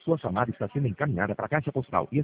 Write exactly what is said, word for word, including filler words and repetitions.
Sua chamada está sendo encaminhada para a caixa postal e